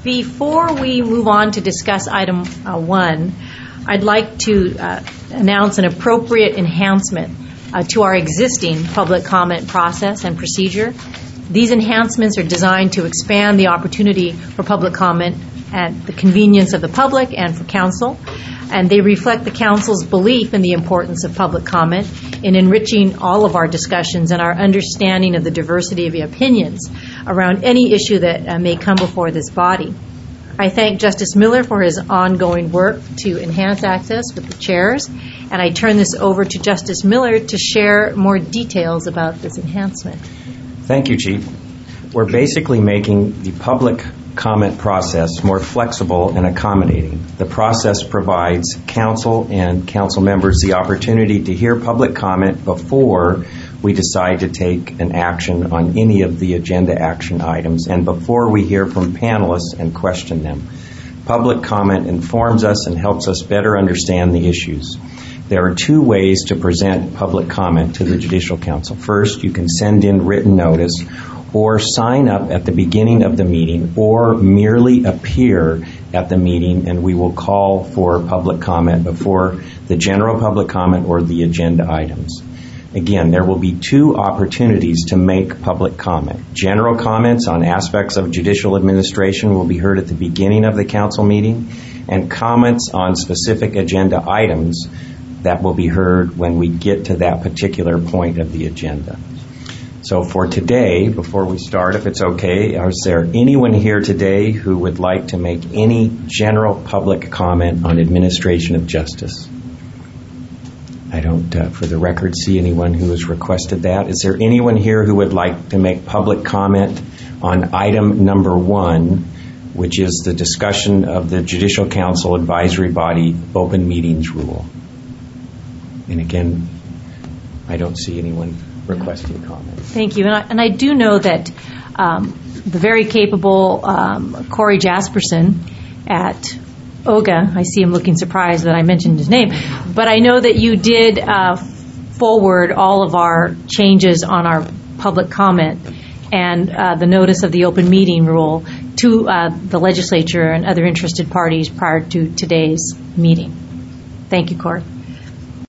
Before we move on to discuss item 1, I'd like to announce an appropriate enhancement to our existing public comment process and procedure. These enhancements are designed to expand the opportunity for public comment at the convenience of the public and for council, and they reflect the council's belief in the importance of public comment in enriching all of our discussions and our understanding of the diversity of opinions around any issue that may come before this body. I thank Justice Miller for his ongoing work to enhance access with the chairs, and I turn this over to Justice Miller to share more details about this enhancement. Thank you, Chief. We're basically making the public comment process more flexible and accommodating. The process provides council and council members the opportunity to hear public comment before we decide to take an action on any of the agenda action items and before we hear from panelists and question them. Public comment informs us and helps us better understand the issues. There are 2 ways to present public comment to the Judicial Council. First, you can send in written notice or sign up at the beginning of the meeting or merely appear at the meeting, and we will call for public comment before the general public comment or the agenda items. Again, there will be 2 opportunities to make public comment. General comments on aspects of judicial administration will be heard at the beginning of the council meeting, and comments on specific agenda items that will be heard when we get to that particular point of the agenda. So for today, before we start, if it's okay, is there anyone here today who would like to make any general public comment on administration of justice? I don't, for the record, see anyone who has requested that. Is there anyone here who would like to make public comment on item number 1, which is the discussion of the Judicial Council Advisory Body Open Meetings Rule? And again, I don't see anyone requesting comment. Thank you. And I do know that the very capable Corey Jasperson at OGA, I see him looking surprised that I mentioned his name, but I know that you did forward all of our changes on our public comment and the notice of the open meeting rule to the legislature and other interested parties prior to today's meeting. Thank you, Corey.